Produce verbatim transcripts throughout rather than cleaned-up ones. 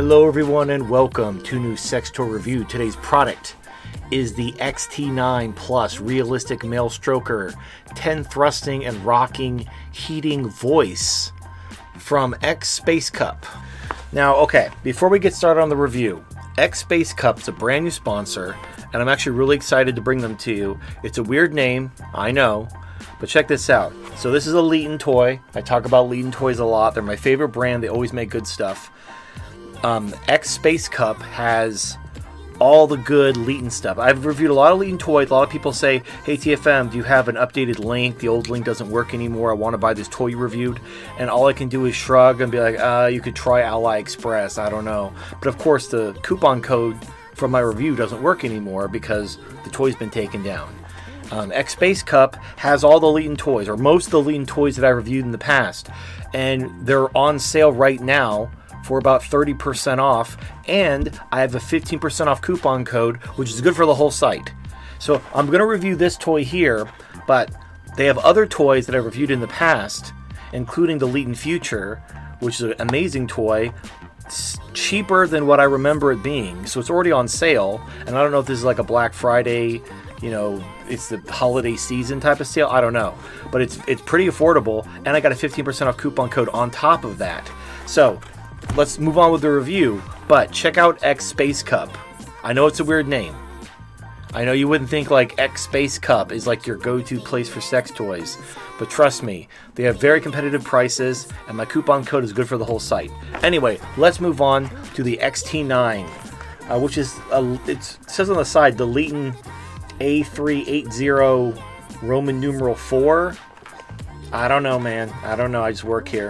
Hello everyone and welcome to New Sex Toy Review. Today's product is the X T nine Plus Realistic Male Stroker ten Thrusting and Rocking Heating Voice from X Space Cup. Now, okay, before we get started on the review, X Space Cup is a brand new sponsor and I'm actually really excited to bring them to you. It's a weird name, I know, but check this out. So this is a Leeton toy. I talk about Leeton toys a lot. They're my favorite brand. They always make good stuff. Um, X Space Cup has all the good Leeton stuff. I've reviewed a lot of Leeton toys. A lot of people say, hey T F M, do you have an updated link? The old link doesn't work anymore. I want to buy this toy you reviewed. And all I can do is shrug and be like, uh, you could try Ally Express. I don't know. But of course, the coupon code from my review doesn't work anymore because the toy's been taken down. Um, X Space Cup has all the Leeton toys, or most of the Leeton toys that I reviewed in the past. And they're on sale right now for about thirty percent off, and I have a fifteen percent off coupon code, which is good for the whole site. So I'm going to review this toy here, but they have other toys that I reviewed in the past, including the Leeton Future, which is an amazing toy. It's cheaper than what I remember it being, so it's already on sale, and I don't know if this is like a Black Friday, you know, it's the holiday season type of sale, I don't know, but it's it's pretty affordable, and I got a fifteen percent off coupon code on top of that. So let's move on with the review, but check out X Space Cup. I know it's a weird name. I know you wouldn't think like X Space Cup is like your go-to place for sex toys, but trust me, they have very competitive prices, and my coupon code is good for the whole site. Anyway, let's move on to the X T nine, uh, which is, a, it says on the side, the Leeton A three eighty Roman numeral four. I don't know, man. I don't know. I just work here.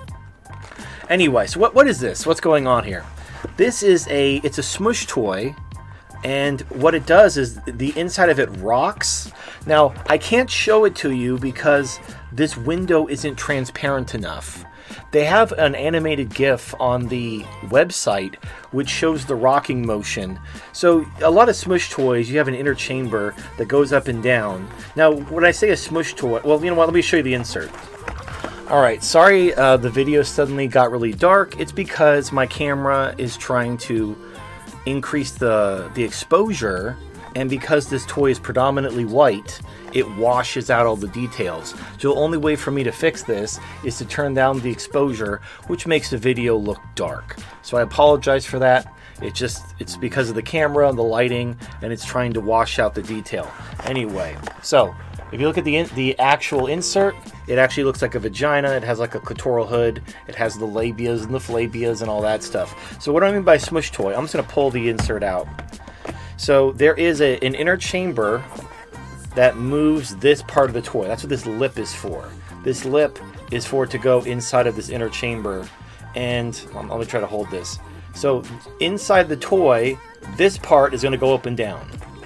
Anyway, so what what is this? What's going on here? This is a, it's a smush toy, and what it does is the inside of it rocks. Now, I can't show it to you because this window isn't transparent enough. They have an animated GIF on the website which shows the rocking motion. So a lot of smush toys, you have an inner chamber that goes up and down. Now, when I say a smush toy, well, you know what, let me show you the insert. Alright, sorry uh, the video suddenly got really dark. It's because my camera is trying to increase the, the exposure, and because this toy is predominantly white, it washes out all the details. So the only way for me to fix this is to turn down the exposure, which makes the video look dark. So I apologize for that. It just, it's because of the camera and the lighting, and it's trying to wash out the detail. Anyway, so if you look at the in, the actual insert, it actually looks like a vagina. It has like a clitoral hood. It has the labias and the flabias and all that stuff. So what do I mean by smush toy? I'm just going to pull the insert out. So there is a, an inner chamber that moves this part of the toy. That's what this lip is for. This lip is for it to go inside of this inner chamber. And um, let me try to hold this. So inside the toy, this part is going to go up and down.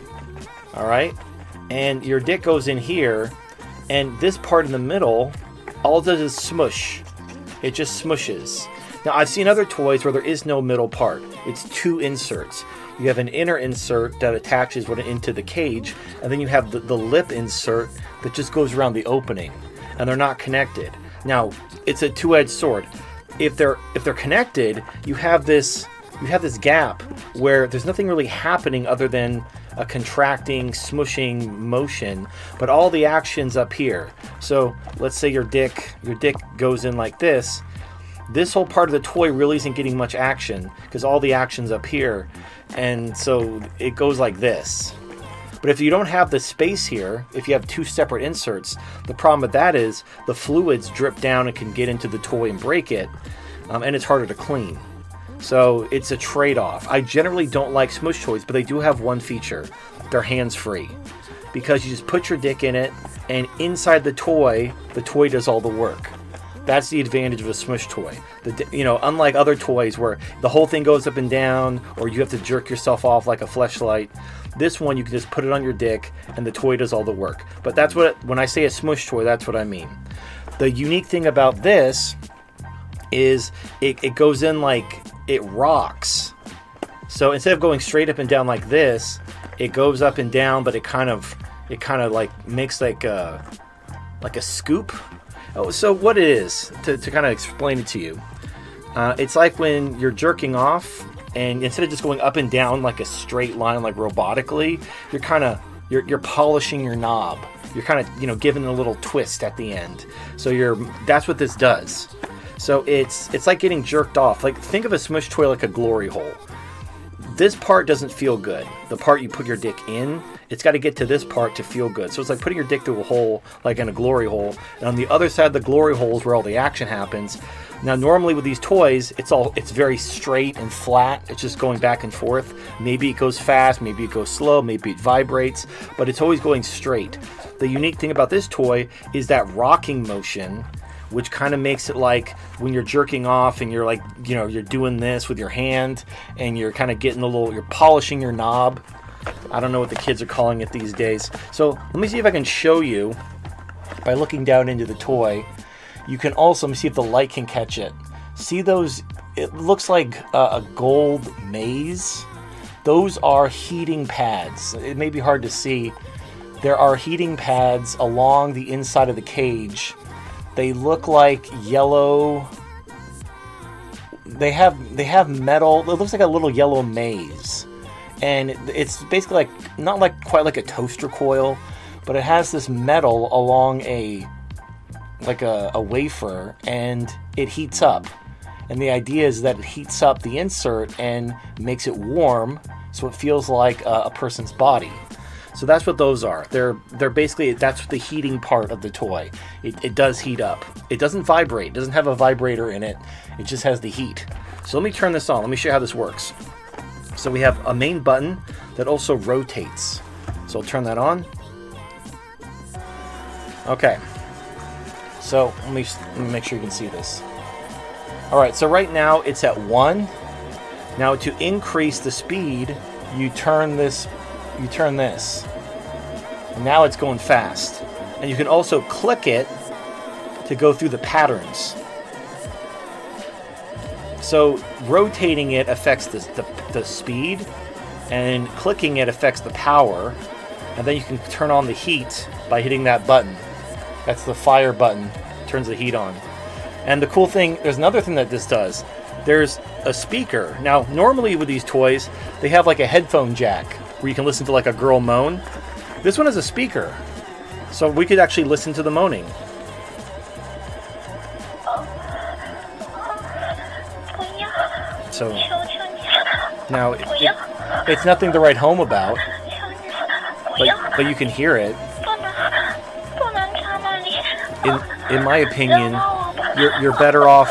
All right? And your dick goes in here, and this part in the middle, all it does is smush. It just smushes. Now, I've seen other toys where there is no middle part. It's two inserts. You have an inner insert that attaches into the cage, and then you have the, the lip insert that just goes around the opening, and they're not connected. Now, it's a two-edged sword. If they're if they're connected, you have this you have this gap where there's nothing really happening other than a contracting, smushing motion, but all the action's up here. So let's say your dick your dick goes in like this. This whole part of the toy really isn't getting much action because all the action's up here, and so it goes like this. But if you don't have the space here, if you have two separate inserts, the problem with that is the fluids drip down and can get into the toy and break it, um, and it's harder to clean. So it's a trade-off. I generally don't like smush toys, but they do have one feature. They're hands-free. Because you just put your dick in it, and inside the toy, the toy does all the work. That's the advantage of a smush toy. The, you know, unlike other toys where the whole thing goes up and down, or you have to jerk yourself off like a fleshlight, this one you can just put it on your dick, and the toy does all the work. But that's what, when I say a smush toy, that's what I mean. The unique thing about this is it, it goes in like it rocks. So instead of going straight up and down like this, it goes up and down, but it kind of it kind of like makes like a like a scoop. Oh, so what it is, to, to kind of explain it to you, Uh, it's like when you're jerking off, and instead of just going up and down like a straight line, like robotically, you're kind of you're you're polishing your knob. You're kind of you know giving it a little twist at the end. So you're that's what this does. So it's it's like getting jerked off. Like think of a smush toy like a glory hole. This part doesn't feel good. The part you put your dick in, it's got to get to this part to feel good. So it's like putting your dick through a hole, like in a glory hole. And on the other side of the glory hole is where all the action happens. Now, normally with these toys, it's all it's very straight and flat. It's just going back and forth. Maybe it goes fast, maybe it goes slow, maybe it vibrates, but it's always going straight. The unique thing about this toy is that rocking motion, which kind of makes it like when you're jerking off and you're like, you know, you're doing this with your hand and you're kind of getting a little, you're polishing your knob. I don't know what the kids are calling it these days. So let me see if I can show you by looking down into the toy. You can also, let me see if the light can catch it. See those, it looks like a, a gold maze. Those are heating pads. It may be hard to see. There are heating pads along the inside of the cage. They look like yellow. They have they have metal. It looks like a little yellow maze, and it's basically like not like quite like a toaster coil, but it has this metal along a like a, a wafer, and it heats up. And the idea is that it heats up the insert and makes it warm, so it feels like a, a person's body. So that's what those are. They're they're basically, that's the heating part of the toy. It, it does heat up. It doesn't vibrate. It doesn't have a vibrator in it. It just has the heat. So let me turn this on. Let me show you how this works. So we have a main button that also rotates. So I'll turn that on. Okay. So let me, let me make sure you can see this. All right, so right now it's at one. Now to increase the speed, you turn this You turn this. And now it's going fast. And you can also click it to go through the patterns. So rotating it affects the, the, the speed, and clicking it affects the power. And then you can turn on the heat by hitting that button. That's the fire button. Turns the heat on. And the cool thing, there's another thing that this does. There's a speaker. Now, normally with these toys, they have like a headphone jack where you can listen to like a girl moan. This one has a speaker, so we could actually listen to the moaning. So now it, it, it's nothing to write home about, but but you can hear it. In in my opinion, you're you're better off.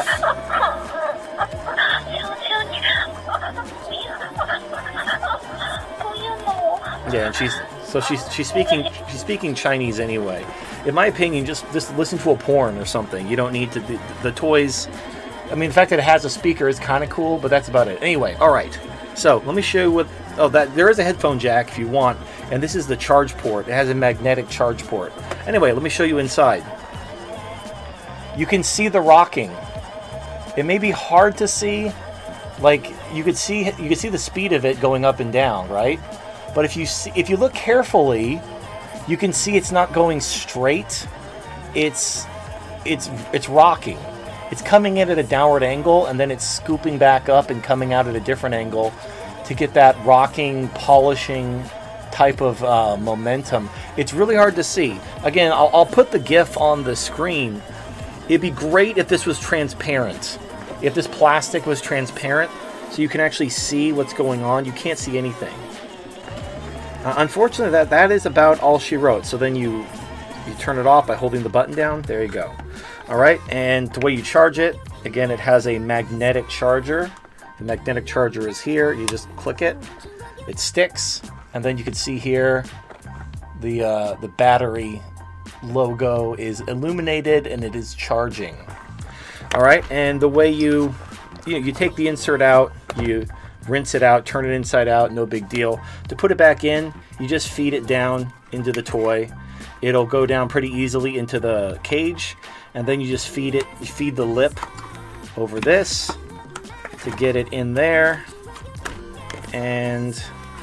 Yeah, and she's so she's she's speaking she's speaking Chinese anyway. In my opinion, just just listen to a porn or something. You don't need to the, the toys. I mean, the fact that it has a speaker is kind of cool, but that's about it. Anyway, all right. So let me show you what. Oh, that there is a headphone jack if you want, and this is the charge port. It has a magnetic charge port. Anyway, let me show you inside. You can see the rocking. It may be hard to see, like you could see you could see the speed of it going up and down, right? But if you see, if you look carefully, you can see it's not going straight. It's it's it's rocking. It's coming in at a downward angle, and then it's scooping back up and coming out at a different angle to get that rocking, polishing type of uh, momentum. It's really hard to see. Again, I'll, I'll put the GIF on the screen. It'd be great if this was transparent. If this plastic was transparent, so you can actually see what's going on. You can't see anything. Uh, unfortunately, that, that is about all she wrote. So then you you turn it off by holding the button down. There you go. All right, and the way you charge it, again, it has a magnetic charger. The magnetic charger is here. You just click it. It sticks, and then you can see here the uh, the battery logo is illuminated, and it is charging. All right, and the way you you, know, you take the insert out, you rinse it out, turn it inside out, no big deal. To put it back in, you just feed it down into the toy. It'll go down pretty easily into the cage, and then you just feed it, you feed the lip over this to get it in there, and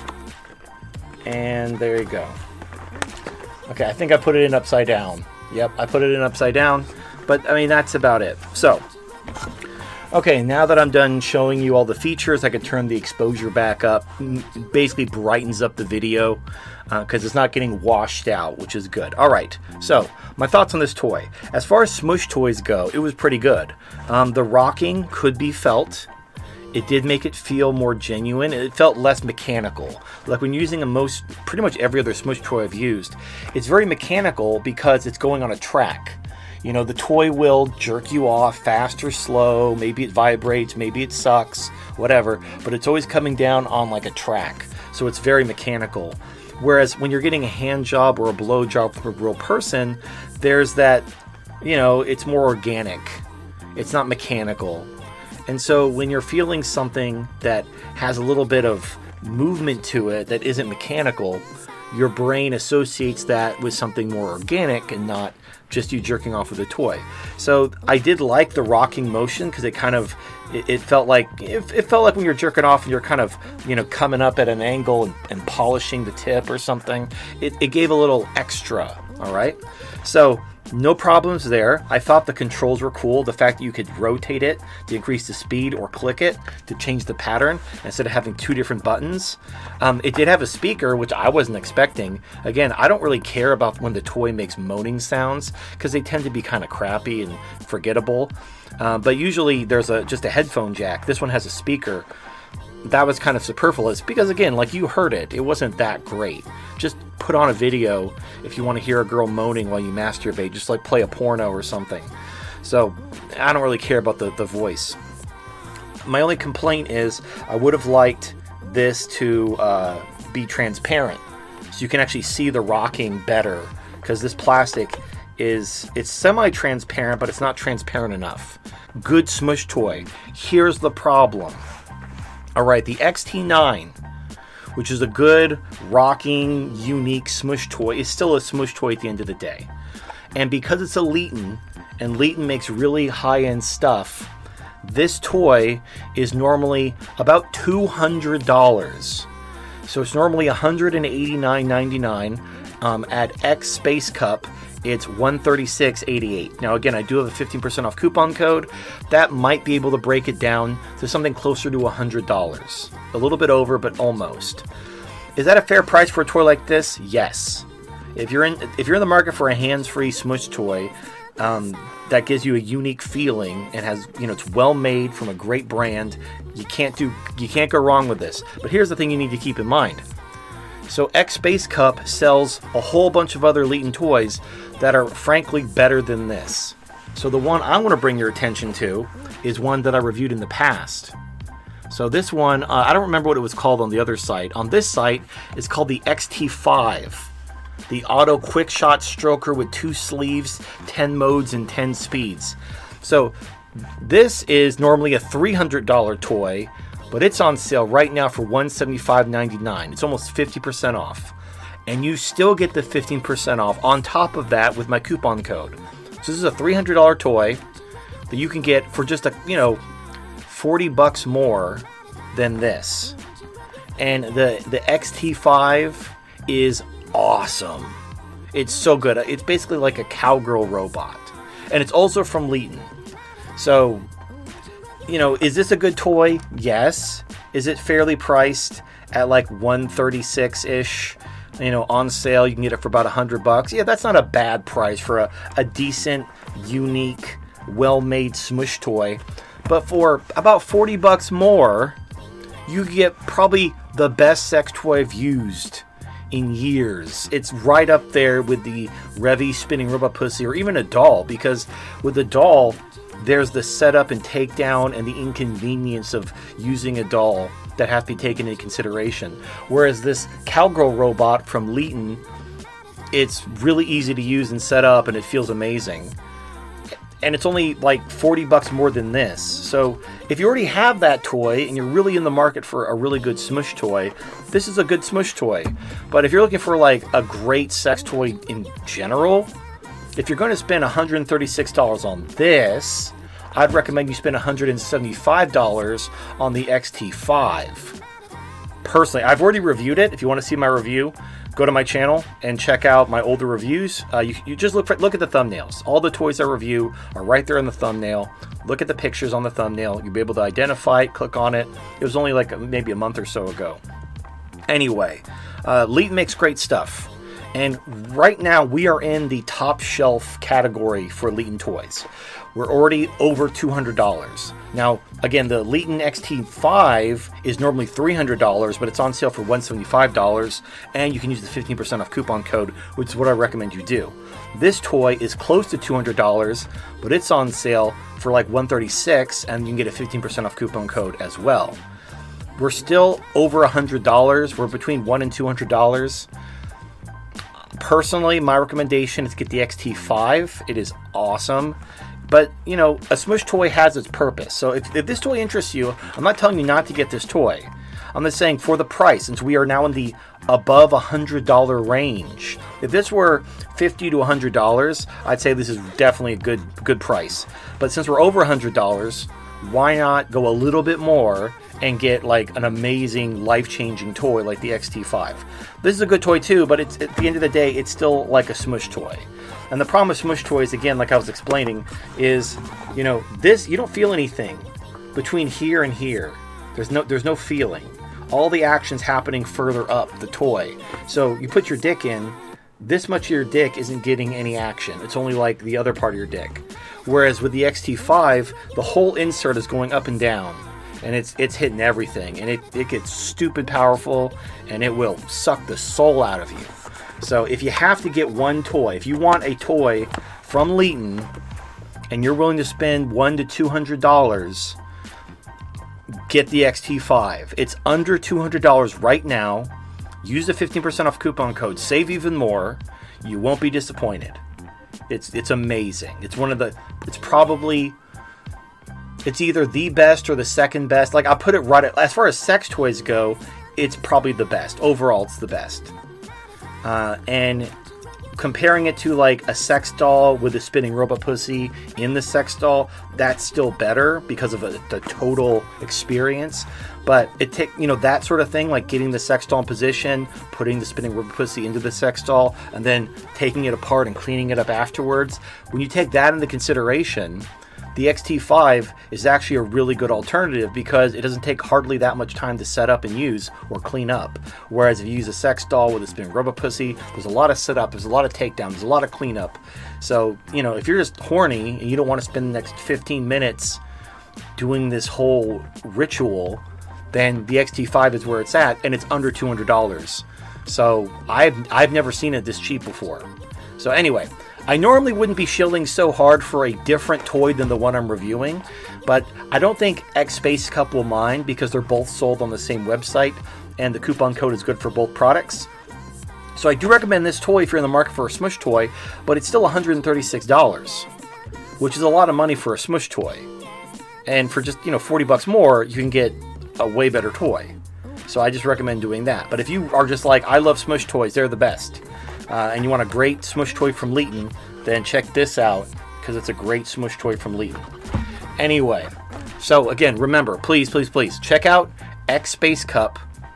and there you go. Okay, I think I put it in upside down. Yep, I put it in upside down, but I mean, that's about it. So Okay, now that I'm done showing you all the features, I can turn the exposure back up. Basically brightens up the video because uh, it's not getting washed out, which is good. All right, so my thoughts on this toy. As far as Smush toys go, it was pretty good. Um, the rocking could be felt. It did make it feel more genuine. It felt less mechanical. Like when using a most, pretty much every other Smush toy I've used, it's very mechanical because it's going on a track. You know, the toy will jerk you off fast or slow. Maybe it vibrates, maybe it sucks, whatever. But it's always coming down on like a track. So it's very mechanical. Whereas when you're getting a hand job or a blow job from a real person, there's that, you know, it's more organic. It's not mechanical. And so when you're feeling something that has a little bit of movement to it that isn't mechanical, your brain associates that with something more organic and not just you jerking off with a toy. So I did like the rocking motion because it kind of, it, it felt like, it, it felt like when you're jerking off and you're kind of, you know, coming up at an angle and, and polishing the tip or something. It, it gave a little extra, all right? So no problems there. I thought the controls were cool. The fact that you could rotate it to increase the speed or click it to change the pattern instead of having two different buttons. Um, it did have a speaker, which I wasn't expecting. Again, I don't really care about when the toy makes moaning sounds because they tend to be kind of crappy and forgettable. Uh, but usually there's a just a headphone jack. This one has a speaker. That was kind of superfluous because, again, like you heard it, it wasn't that great. Just put on a video if you want to hear a girl moaning while you masturbate, just like play a porno or something. So I don't really care about the, the voice. My only complaint is I would have liked this to uh, be transparent so you can actually see the rocking better because this plastic is, it's semi-transparent, but it's not transparent enough. Good Smush toy. Here's the problem. All right, the X T nine, which is a good, rocking, unique Smush toy, is still a Smush toy at the end of the day. And because it's a Leeton, and Leeton makes really high-end stuff, this toy is normally about two hundred dollars. So it's normally one hundred eighty-nine ninety-nine. Um, at X Space Cup, it's one hundred thirty-six eighty-eight. Now again, I do have a fifteen percent off coupon code. That might be able to break it down to something closer to one hundred dollars. A little bit over, but almost. Is that a fair price for a toy like this? Yes. If you're in if you're in the market for a hands-free Smush toy um, that gives you a unique feeling and has, you know, it's well made from a great brand, you can't do you can't go wrong with this. But here's the thing you need to keep in mind. So X Space Cup sells a whole bunch of other Leeton toys that are frankly better than this. So the one I want to bring your attention to is one that I reviewed in the past. So this one, uh, I don't remember what it was called on the other site. On this site, it's called the X T five. The Auto Quick Shot Stroker with two sleeves, ten modes, and ten speeds. So this is normally a three hundred dollars toy, but it's on sale right now for one hundred seventy-five ninety-nine. It's almost fifty percent off. And you still get the fifteen percent off on top of that with my coupon code. So this is a three hundred dollars toy that you can get for just a, you know, forty bucks more than this. And the, the X T five is awesome. It's so good. It's basically like a cowgirl robot. And it's also from Leeton. So, you know, is this a good toy? Yes. Is it fairly priced at like one thirty-six-ish? You know, on sale, you can get it for about one hundred bucks. Yeah, that's not a bad price for a, a decent, unique, well-made Smush toy. But for about forty bucks more, you get probably the best sex toy I've used in years. It's right up there with the Revy spinning robot pussy or even a doll, because with the doll, there's the setup and takedown and the inconvenience of using a doll that have to be taken into consideration. Whereas this cowgirl robot from Leeton, it's really easy to use and set up and it feels amazing. And it's only like forty bucks more than this. So if you already have that toy and you're really in the market for a really good Smush toy, this is a good Smush toy. But if you're looking for like a great sex toy in general, if you're going to spend one hundred thirty-six dollars on this, I'd recommend you spend one hundred seventy-five dollars on the X T five. Personally, I've already reviewed it. If you want to see my review, go to my channel and check out my older reviews. Uh, you, you just look for, look at the thumbnails. All the toys I review are right there in the thumbnail. Look at the pictures on the thumbnail. You'll be able to identify it, click on it. It was only like a, maybe a month or so ago. Anyway, uh, Leeton makes great stuff. And right now we are in the top shelf category for Leeton toys. We're already over two hundred dollars. Now, again, the Leeton X T five is normally three hundred dollars, but it's on sale for one hundred seventy-five dollars, and you can use the fifteen percent off coupon code, which is what I recommend you do. This toy is close to two hundred dollars, but it's on sale for like one hundred thirty-six dollars, and you can get a fifteen percent off coupon code as well. We're still over one hundred dollars. We're between one hundred dollars and two hundred dollars. Personally, my recommendation is get the X T five. It is awesome. But, you know, a Smush toy has its purpose. So if, if this toy interests you, I'm not telling you not to get this toy. I'm just saying for the price, since we are now in the above one hundred dollars range. If this were fifty to one hundred dollars, I'd say this is definitely a good good price. But since we're over one hundred dollars, why not go a little bit more and get like an amazing life-changing toy like the X T five? This is a good toy too, but it's, at the end of the day, it's still like a Smush toy. And the problem with Smush toys, again, like I was explaining, is, you know, this, you don't feel anything between here and here. There's no, there's no feeling. All the action's happening further up the toy. So you put your dick in, this much of your dick isn't getting any action. It's only like the other part of your dick. Whereas with the X T five, the whole insert is going up and down. And it's it's hitting everything. And it, it gets stupid powerful, and it will suck the soul out of you. So if you have to get one toy, if you want a toy from Leeton, and you're willing to spend one to two hundred dollars, get the X T five. It's under two hundred dollars right now. Use the fifteen percent off coupon code. Save even more. You won't be disappointed. It's it's amazing. It's one of the. It's probably. It's either the best or the second best. Like, I'll put it right at, as far as sex toys go, it's probably the best. Overall, it's the best. Uh, and comparing it to like a sex doll with a spinning robot pussy in the sex doll, that's still better because of a, the total experience. But it take you know that sort of thing, like getting the sex doll in position, putting the spinning robot pussy into the sex doll, and then taking it apart and cleaning it up afterwards. When you take that into consideration, the X T five is actually a really good alternative because it doesn't take hardly that much time to set up and use or clean up. Whereas if you use a sex doll with a spinning robot pussy, there's a lot of setup, there's a lot of takedown, there's a lot of cleanup. So, you know, if you're just horny and you don't want to spend the next fifteen minutes doing this whole ritual, then the X T five is where it's at, and it's under two hundred dollars. So I've I've never seen it this cheap before. So anyway, I normally wouldn't be shilling so hard for a different toy than the one I'm reviewing, but I don't think X Space Cup will mind because they're both sold on the same website, and the coupon code is good for both products. So I do recommend this toy if you're in the market for a Smush toy, but it's still one hundred thirty-six dollars, which is a lot of money for a Smush toy. And for just, you know, forty bucks more, you can get a way better toy. So I just recommend doing that. But if you are just like, I love Smush toys, they're the best, uh, and you want a great Smush toy from Leeton, then check this out because it's a great Smush toy from Leeton. Anyway, so again, remember, please, please, please check out X Space Cup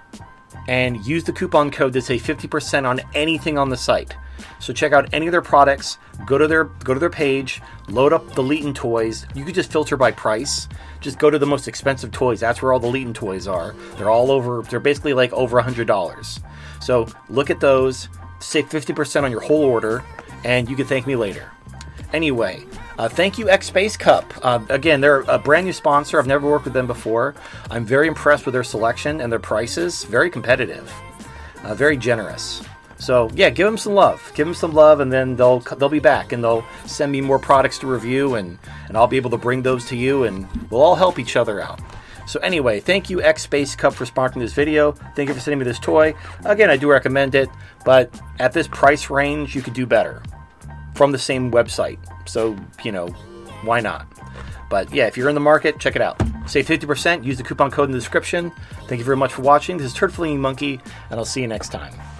and use the coupon code to save fifty percent on anything on the site. So check out any of their products, go to their go to their page, load up the Leeton toys. You could just filter by price. Just go to the most expensive toys. That's where all the Leeton toys are. They're all over, they're basically like over one hundred dollars. So look at those, save fifty percent on your whole order, and you can thank me later. Anyway, uh, thank you X Space Cup. Uh, again, they're a brand new sponsor. I've never worked with them before. I'm very impressed with their selection and their prices. Very competitive, uh, very generous. So yeah, give them some love. Give them some love, and then they'll they'll be back, and they'll send me more products to review, and, and I'll be able to bring those to you, and we'll all help each other out. So anyway, thank you X Space Cup for sponsoring this video. Thank you for sending me this toy. Again, I do recommend it, but at this price range, you could do better from the same website. So, you know, why not? But yeah, if you're in the market, check it out. Save fifty percent. Use the coupon code in the description. Thank you very much for watching. This is Turd Flinging Monkey, and I'll see you next time.